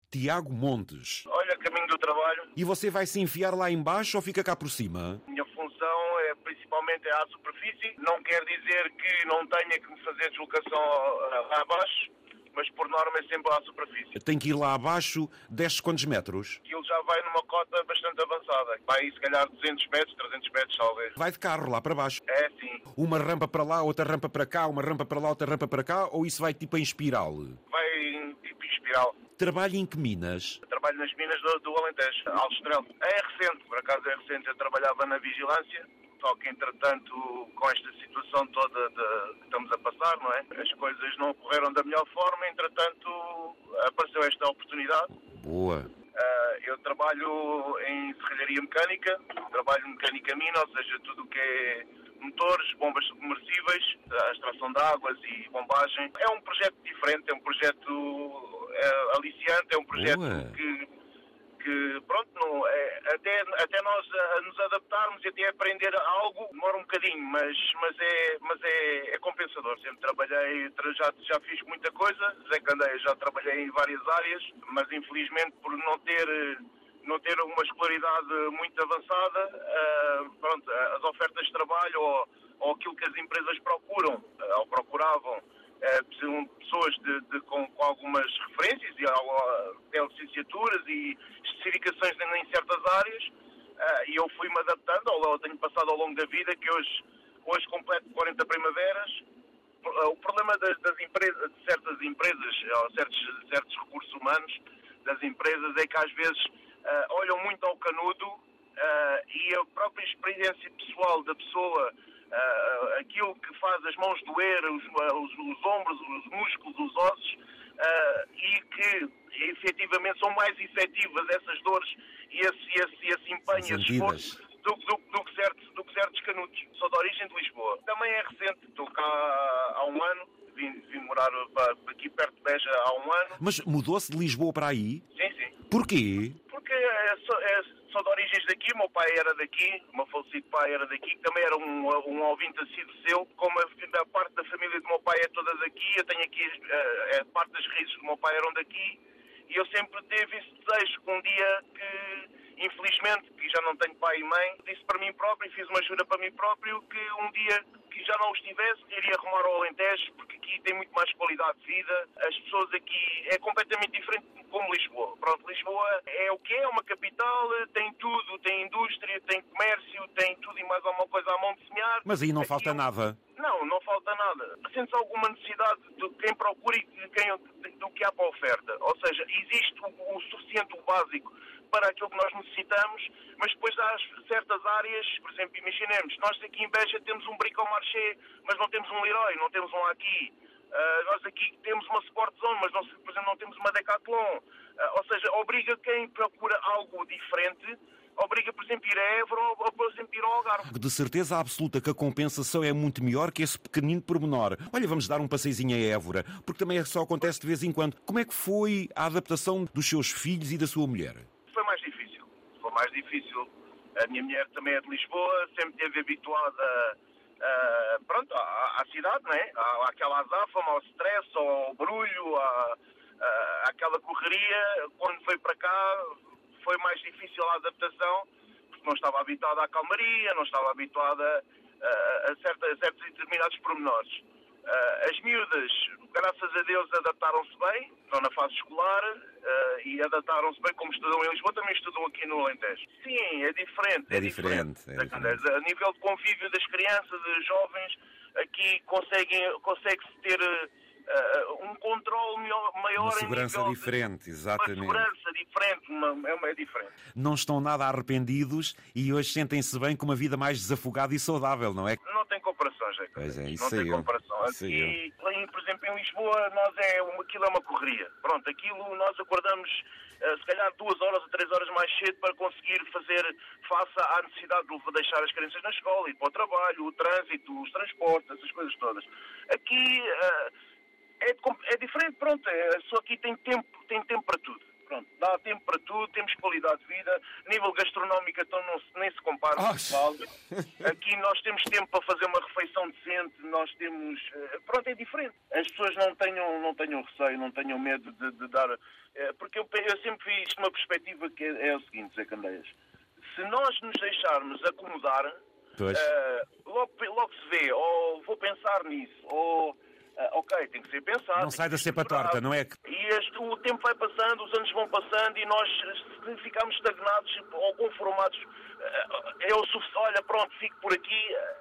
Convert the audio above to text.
Tiago Montes. Olha, caminho do trabalho. E você vai se enfiar lá embaixo ou fica cá por cima? Minha função é principalmente à superfície. Não quer dizer que não tenha que me fazer deslocação lá abaixo, mas por norma é sempre à superfície. Tem que ir lá abaixo, desce quantos metros? Aquilo já vai numa cota bastante avançada. Vai, se calhar, 200 metros, 300 metros, talvez. Vai de carro lá para baixo? É, sim. Uma rampa para lá, outra rampa para cá, uma rampa para lá, outra rampa para cá, ou isso vai tipo em espiral? Vai em tipo espiral. Trabalha em que minas? Trabalho nas minas do Alentejo, Aljustrel. É recente, por acaso é recente. Eu trabalhava na vigilância, só que entretanto, com esta situação toda que estamos a passar, não é? As coisas não correram da melhor forma, entretanto apareceu esta oportunidade. Boa. Eu trabalho em serralharia mecânica, trabalho em mecânica mina, ou seja, tudo o que é motores, bombas submersíveis, a extração de águas e bombagem. É um projeto diferente, é um projeto aliciante, é um projeto que pronto, não, até nós nos adaptarmos e até aprender algo demora um bocadinho, mas é compensador. Sempre trabalhei, já fiz muita coisa, Zé Candeia, já trabalhei em várias áreas, mas infelizmente por não ter uma escolaridade muito avançada, pronto, as ofertas de trabalho ou aquilo que as empresas procuram, ou procuravam, precisam de pessoas com algumas referências e até licenciaturas e especificações em certas áreas, e eu fui-me adaptando, eu tenho passado ao longo da vida, que hoje completo 40 primaveras. O problema das empresas, de certas empresas, ou certos recursos humanos das empresas, é que às vezes olham muito ao canudo, e a própria experiência pessoal da pessoa, aquilo que faz as mãos doer, os ombros, os músculos, os ossos, e que efetivamente são mais efetivas essas dores e esse empenho, esse esforço do que certos canudos. Sou de origem de Lisboa. Também é recente, estou cá há um ano, vim morar aqui perto de Beja há um ano. Mas mudou-se de Lisboa para aí? Sim, sim. Porquê? Porque sou de origens daqui, o meu pai era daqui, o meu falecido pai era daqui, que também era um ouvinte assíduo seu. Como a parte da família do meu pai é toda daqui, eu tenho aqui parte das raízes do meu pai eram daqui, e eu sempre tive esse desejo que um dia que, infelizmente, que já não tenho pai e mãe, disse para mim próprio e fiz uma jura para mim próprio que um dia que já não os tivesse, iria arrumar ao Alentejo, porque aqui tem muito mais qualidade de vida. As pessoas aqui é completamente diferente como Lisboa. Pronto, Lisboa é o que é, uma capital, tem tudo, tem indústria, tem comércio, tem tudo e mais alguma coisa à mão de semear. Mas aí não aqui falta nada. Não falta nada. Sente-se alguma necessidade de quem procura e do que há para a oferta. Ou seja, existe o suficiente, o básico, para aquilo que nós necessitamos, mas depois há certas áreas, por exemplo, imaginemos, nós aqui em Beja temos um Bricomarché, mas não temos um Leroy, não temos um aqui. Nós aqui temos uma Sport Zone, mas por exemplo, não temos uma Decathlon. Ou seja, obriga quem procura algo diferente, obriga, por exemplo, ir a Évora ou, por exemplo, ir ao Algarve. De certeza absoluta que a compensação é muito melhor que esse pequenino pormenor. Olha, vamos dar um passeizinho a Évora, porque também só acontece de vez em quando. Como é que foi a adaptação dos seus filhos e da sua mulher? Foi mais difícil. A minha mulher também é de Lisboa, sempre esteve habituada à cidade, não é? Àquela azáfama, ao stress, ao barulho, àquela correria. Quando foi para cá foi mais difícil a adaptação, porque não estava habituada à calmaria, não estava habituada a certos e determinados pormenores. As miúdas, graças a Deus, adaptaram-se bem, estão na fase escolar e adaptaram-se bem, como estudam em Lisboa, também estudam aqui no Alentejo. Sim, é diferente. É diferente. A nível de convívio das crianças, dos jovens, aqui consegue-se ter um controle maior. Uma segurança diferente, exatamente. Uma segurança diferente, é diferente. Não estão nada arrependidos e hoje sentem-se bem com uma vida mais desafogada e saudável, não é? Não tem comparação, Jacob. Pois é, isso não tem comparação. Aqui, por exemplo, em Lisboa, aquilo é uma correria. Pronto, aquilo nós acordamos se calhar 2 horas ou 3 horas mais cedo para conseguir fazer face à necessidade de deixar as crianças na escola, ir para o trabalho, o trânsito, os transportes, essas coisas todas. Aqui é diferente, pronto, só aqui tem tempo para tudo. Pronto, dá há tempo para tudo, temos qualidade de vida, nível gastronómico então nem se compara com Portugal. Aqui nós temos tempo para fazer uma refeição decente, nós temos... Pronto, é diferente. As pessoas não tenham receio, não tenham medo de dar... Porque eu sempre vi isto uma perspectiva que é o seguinte, Zé Candeias. Se nós nos deixarmos acomodar, logo se vê, ou vou pensar nisso, ou... ok, tem que ser pensado. Não sai da cepa torta, não é? E o tempo vai passando, os anos vão passando e nós, se ficarmos estagnados ou conformados, é o suficiente. Olha, pronto, fico por aqui.